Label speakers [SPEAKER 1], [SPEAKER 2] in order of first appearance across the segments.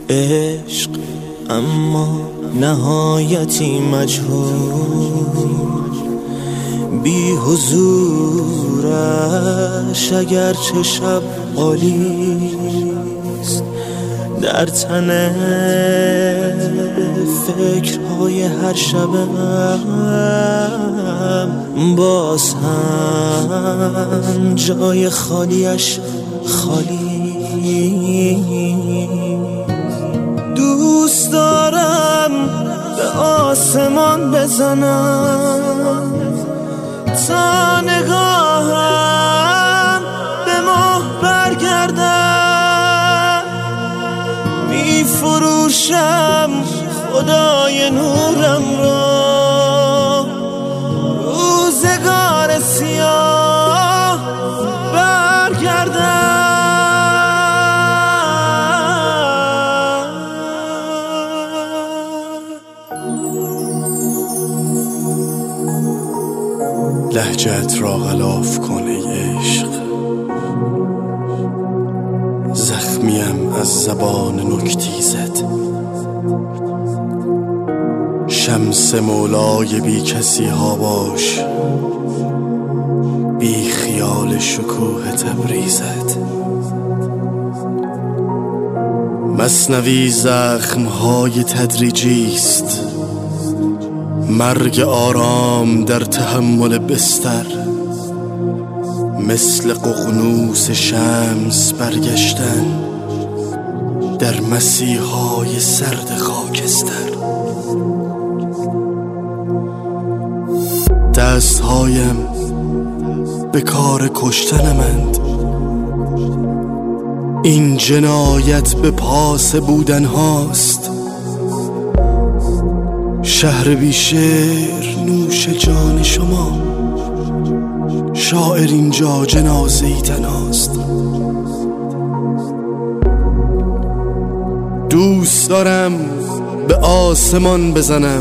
[SPEAKER 1] عشق اما نهایتی مجهول، بی حضورش اگرچه شب عالیست، در تن فکرهای هر شبم باز هم جای خالیش خالی. دوست دارم به آسمان بزنم تا نگاهم به ماه برگردم، می فروشم خدای نورم را، روزگار سیاه برگردم.
[SPEAKER 2] لهجت را غلاف کن ای عشق، زخمیم از زبان نکتیزت. شمس مولای بی کسی ها باش، بی خیال شکوه تبریزت. مثنوی زخمهای تدریجی است، مرگ آرام در تحمل بستر. مثل ققنوس شمس برگشتن در مسیحای سرد خاکستر. دستهایم به کار کشتنمند، این جنایت به پاس بودن هاست. شهر بی شعر نوش جان شما، شاعر اینجا جنازه‌ای تنهاست. دوست دارم به آسمان بزنم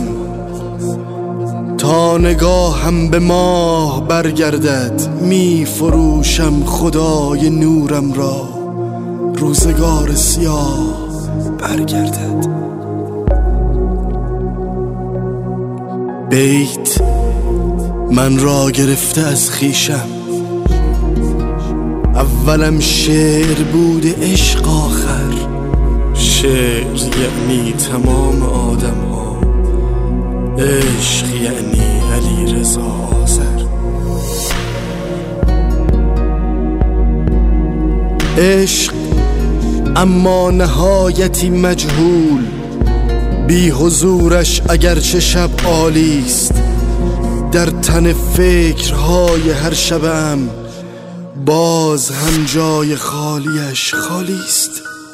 [SPEAKER 2] تا نگاهم به ماه برگردد، می فروشم خدای نورم را، روزگار سیاه برگردد. بیت من را گرفته از خویشم، اولم شعر بوده عشق آخر. شعر یعنی تمام آدم ها، عشق یعنی علی رضا آذر. عشق اما نهایتی مجهول، بی حضورش اگرچه شب عالیست، در تن فکرهای هر شبم باز هم جای خالیش خالیست.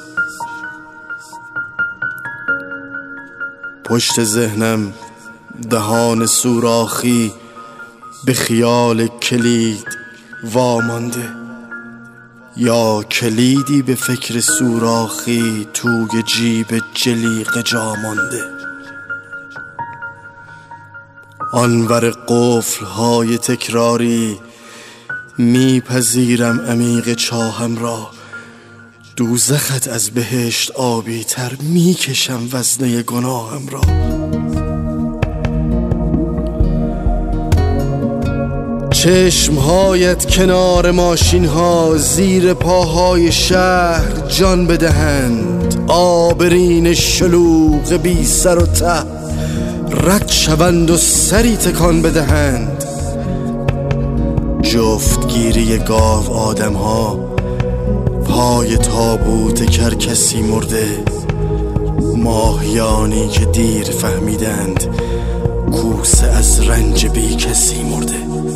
[SPEAKER 2] پشت ذهنم دهان سوراخی به خیال کلید وامانده، یا کلیدی به فکر سوراخی توی جیب جلیقه جا مانده. آنور قفل‌های تکراری میپذیرم عمیق چاهم را، دوزخت از بهشت آبی تر میکشم وزنه گناهم را. چشمهایت کنار ماشین ها زیر پاهای شهر جان بدهند، آبرین شلوغ بی سر و ته رد شوند و سری تکان بدهند. جفتگیری گاو آدم ها پای تابوت کرکسی مرده، ماهیانی که دیر فهمیدند کوسه از رنج بی کسی مرده.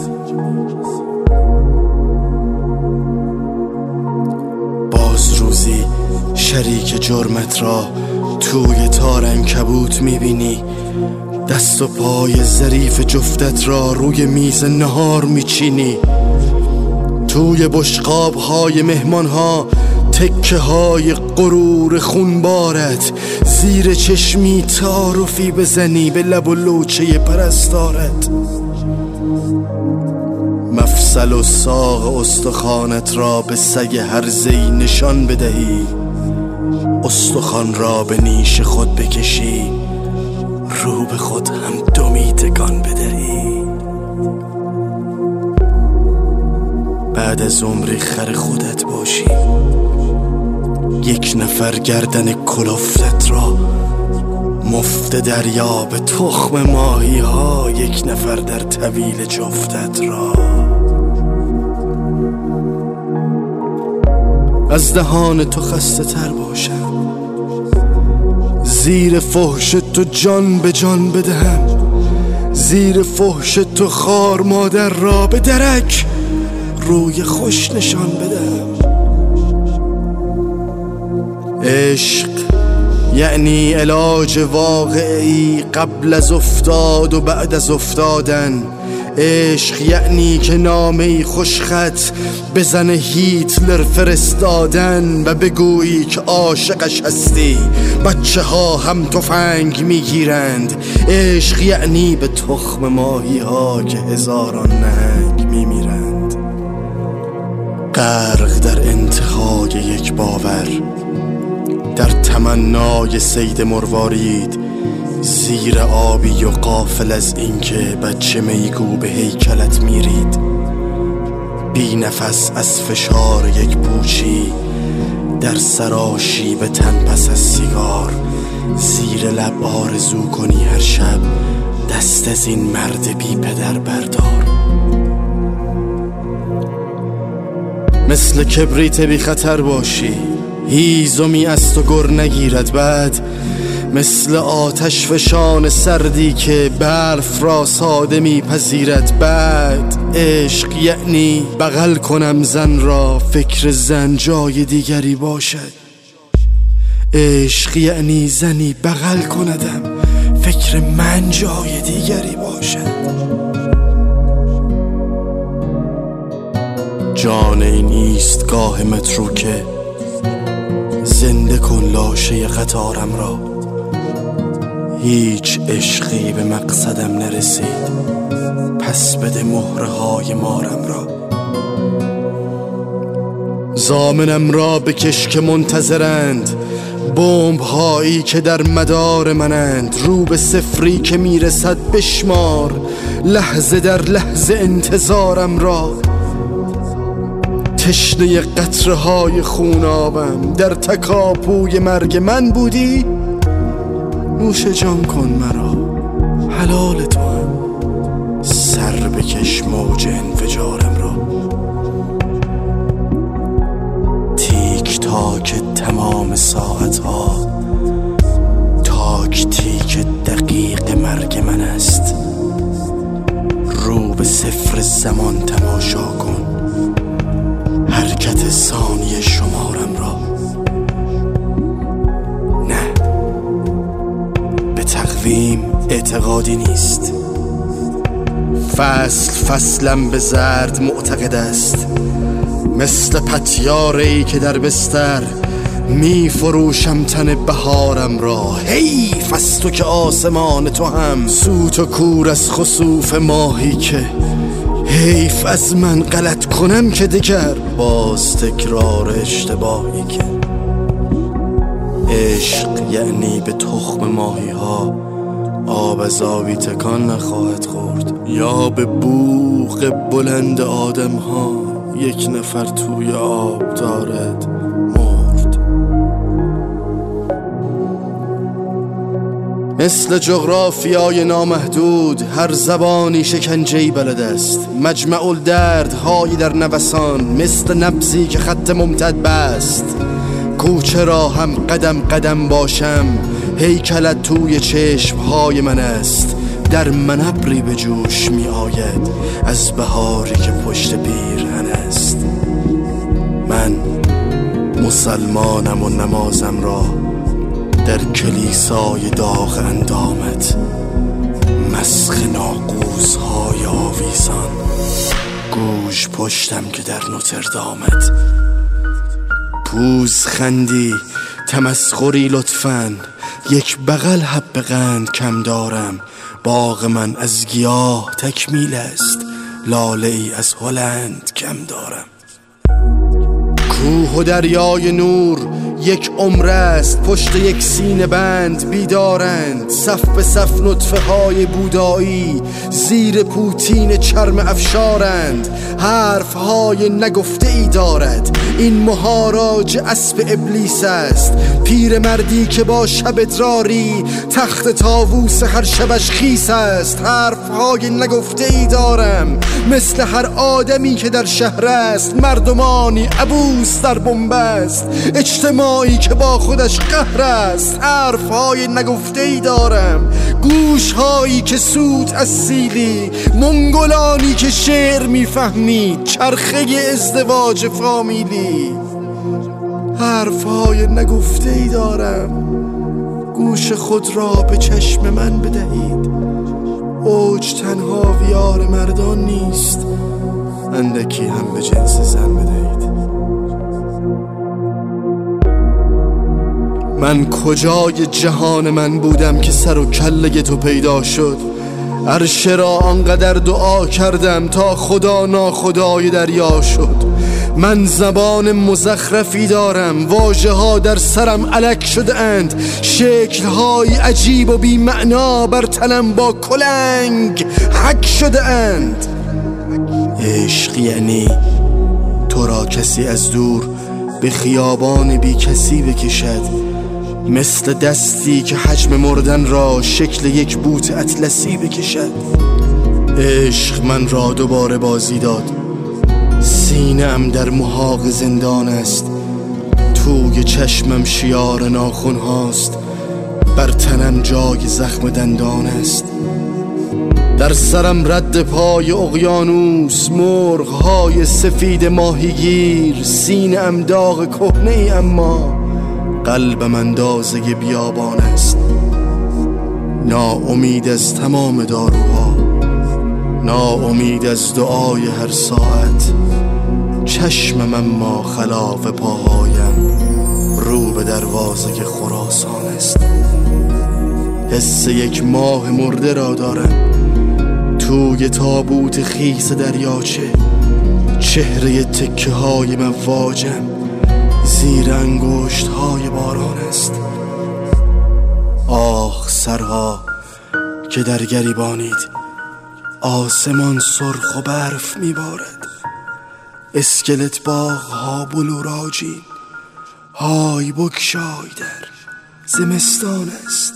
[SPEAKER 2] باز روزی شریک جرمت را توی تار عنکبوت میبینی، دست و پای ظریف جفتت را روی میز نهار میچینی. توی بشقاب های مهمان ها تکه های غرور خونبارت، زیر چشمی تعارفی بزنی به لب و لوچه پرستارت. مفصل و ساق استخوانت را به سگ هرزه‌ای نشان بدهی، استخوان را به نیش خود بکشی، رو به خود هم دمی تکان بدهی. بعد از عمری خر خودت باشی، یک نفر گردن کلفتت را مفت دریا به تخم ماهی ها، یک نفر در طویل جفتت را. از دهان تو خسته تر باشم، زیر فحش تو جان به جان بدهم، زیر فحش تو خار مادر را به درک روی خوش نشان بدهم. عشق یعنی علاج واقعی قبل از افتاد و بعد از افتادن. عشق یعنی که نامه‌ای خوشخط بزنه هیتلر فرستادن و بگویی که عاشقش هستی، بچه ها هم تفنگ میگیرند. عشق یعنی به تخم ماهی ها که هزاران نهنگ میمیرند. غرق در انتهای یک باور، در تمنای صید مروارید، زیر آبی و غافل از اینکه بچه میگو به هیکلت میرید. بی نفس از فشار یک پوچی، در سراشی به تن پس از سیگار، زیر لب آرزو کنی هر شب دست از این مرد بی پدر بردار. مثل کبریت بی خطر باشی، هیزمی از تو گر نگیرد. بعد مثل آتش فشان سردی که برف را ساده میپذیرد. بعد عشق یعنی بغل کنم زن را، فکر زن جای دیگری باشد. عشق یعنی زنی بغل کندم، فکر من جای دیگری باشد. جان این ایستگاه مترو که زنده کن لاشه قطارم را. هیچ عشقی به مقصدم نرسید، پس بده مهره های مارم را. ضامنم را بکش که منتظرند، بمب هایی که در مدار منند. رو به صفری که میرسد بشمار، لحظه در لحظه انتظارم را. تشنه قطره های خونابم، در تکاپوی مرگ من بودی. نوش جان کن مرا، حلال تو هم، سر بکش موج انفجارم را. تیک تاک تمام ساعت ها، تاک تیک دقیق مرگ من است. رو به صفر زمان تماشا کن، حرکت ثانیه شمارم را. نه، به تقویم اعتقادی نیست. فصلم به زرد معتقد است، مثل پتیاره‌ای که در بستر می فروشم تن بهارم را. حیف از تو که آسمان تو هم سوت و کور از خسوف ماهی که حیف از من غلط کنم که دگر باز تکرار اشتباهی که. عشق یعنی به تخم ماهی ها آب از آبی تکان نخواهد خورد، یا به بوق بلند آدم ها یک نفر توی آب دارد مرد. مثل جغرافیای نامحدود هر زبانی شکنجه‌ای بلد است. مجمع الدردهایی در نوسان، مثل نبضی که خط ممتد بست. کوچه را هم قدم قدم باشم، هیکلت توی چشمهای من است. در من ابری به جوش می آید از بهاری که پشت پیرهن است. من مسلمانم و نمازم را در کلیسای داغ اندامت، مسخ ناقوس‌های آویزان، گوش پشتم که در نوتردامت. پوز خندی تمسخری لطفاً، یک بغل حب قند کم دارم. باغ من از گیاه تکمیل است، لاله ای از هلند کم دارم. کوه و دریای نور یک عمر است پشت یک سینه بند بیدارند، صف به صف نطفه های بودایی زیر پوتین چرم افشارند. حرف های نگفته ای دارد این مهاراج اسب ابلیس است، پیر مردی که با شب ادراری تخت طاووس هر شبش خیس است. حرف های نگفته ای دارم مثل هر آدمی که در شهر است، مردمانی عبوس در بنبست، اجتماعی که با خودش قهر است. حرف های نگفته ای دارم، گوش هایی که سود از سیلی، منگولانی که شعر میفهمید، چرخه ازدواج فامیلی. حرف های نگفته ای دارم، گوش خود را به چشم من بدهید. اوج تنها ویار مردان نیست، اندکی هم به جنس زن بدهید. من کجای جهان من بودم که سر و کله تو پیدا شد؟ عرش را آنقدر دعا کردم تا خدا ناخدای دریا شد. من زبان مزخرفی دارم، واژه ها در سرم الک شده اند، شکل های عجیب و بی معنا بر تنم با کلنگ حک شده اند. عشق یعنی تو را کسی از دور به خیابان بی کسی بکشد، مثل دستی که حجم مردن را شکل یک بوت اطلسی بکشد. عشق من را دوباره بازی داد، سینه‌ام در محاق زندان است، توی چشمم شیار ناخن هاست، بر تنم جای زخم دندان است. در سرم رد پای اقیانوس، مرغ های سفید ماهیگیر، سینه‌ام داغ کهنه ای اما قلبم اندازه بیابان است. ناامید از تمام داروها، ناامید از دعای هر ساعت، چشمم اما خلاف پاهایم رو به دروازه خراسان است. حس یک ماه مرده را دارم توی تابوت خیس دریاچه، چهره تکه های مواجم زیر انگشت های باران است. آه سرها که در گریبانید، آسمان سرخ و برف میبارد، اسکلت باغ ها بلوراجین، های بکشای در زمستان است.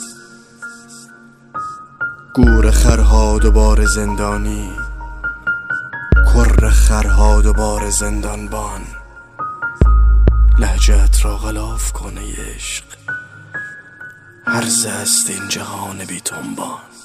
[SPEAKER 2] گور خرها دوباره زندانی، کر خرها دوباره زندانبان، لهجت را غلاف کنه عشق، هرزه است این جهان بی تنبان.